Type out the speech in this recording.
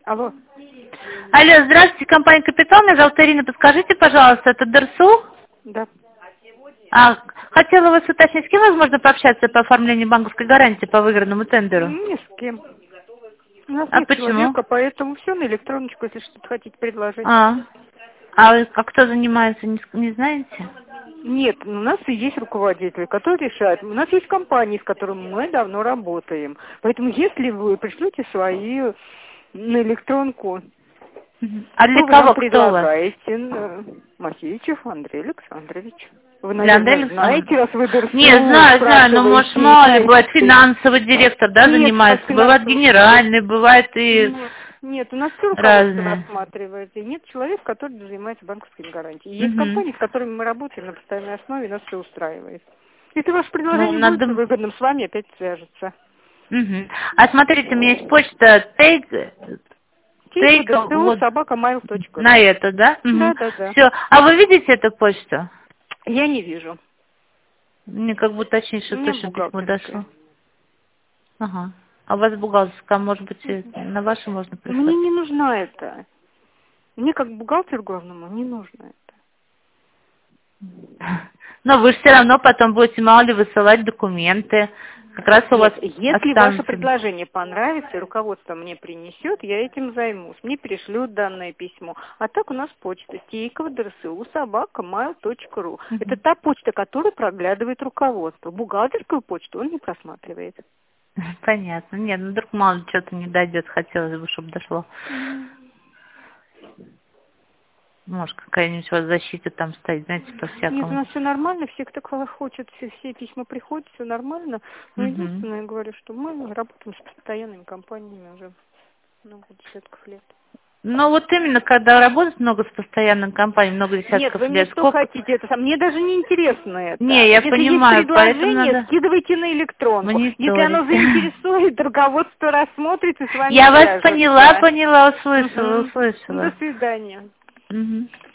Алло. Алло, здравствуйте, компания «Капитал». Меня зовут Ирина. Подскажите, пожалуйста, это ДРСУ? Да. Хотела вас уточнить, с кем возможно пообщаться по оформлению банковской гарантии по выигранному тендеру? Ни с кем. У нас А нет почему? человека, поэтому все на электроночку, если что-то хотите предложить. Кто занимается, не знаете? Нет, у нас и есть руководители, которые решают. У нас есть компании, с которыми мы давно работаем. Поэтому если вы пришлете свои на электронку, А для то вы кого? нам Кто у вас? предлагаете Масичев Андрей Александрович. Вы, Для Андрея наверное, знаете, раз вы ДРСУ Не, знаю, но может спрашиваете, мало ли, бывает знаете. финансовый директор, да, Нет, занимается, бывает финансовый. генеральный, бывает и Нет, у нас все руководство разные. рассматривает, и нет человека, который занимается банковскими гарантиями. Есть Мгм. компании, с которыми мы работаем на постоянной основе, и нас все устраивает. Если ваше Ну, предложение будет надо... выгодным, с вами опять свяжется. Мгм. А смотрите, у меня есть почта Тейка, Take, ДСУ, вот собака.mail.ru. на это, да? Да, Угу. да, да. Все. А вы видите эту почту? Я не вижу. Мне как бы уточнить, У что меня точно письмо бухгалтерская. дошло. Ага. А у вас бухгалтерская, может быть, и на вашу можно Мне прислать? не нужна это. Мне как бухгалтеру главному не нужно это. Но вы же все равно потом будете, мало ли, высылать документы. Как раз у вас Нет, если ваше останутся. предложение понравится, и руководство мне принесет, я этим займусь. Мне перешлют данное письмо. А так у нас почта Тейкова, ДРСУ, собака.mail.ru. Это та почта, которая проглядывает руководство. Бухгалтерскую почту он не просматривает. Понятно. Нет, ну вдруг мало ли что-то не дойдет, хотелось бы, чтобы дошло. Может, какая-нибудь у вас защита там стоит, знаете, Нет, у по-всякому. нас все нормально, все, кто хочет, все письма приходят, все нормально. Но Мгм. единственное, я говорю, что мы работаем с постоянными компаниями уже много десятков лет. Ну вот именно, когда работает много с постоянной компанией, много Нет, десятков вы мне лет, что сколько... хотите, это мне даже не интересно это. Не, я Если есть понимаю, поэтому предложение, надо скидывайте на электронку. Если оно мониторить. заинтересует, руководство рассмотрит и с вами Я вас свяжется. поняла, Мгм. До услышала. свидания. Мгм.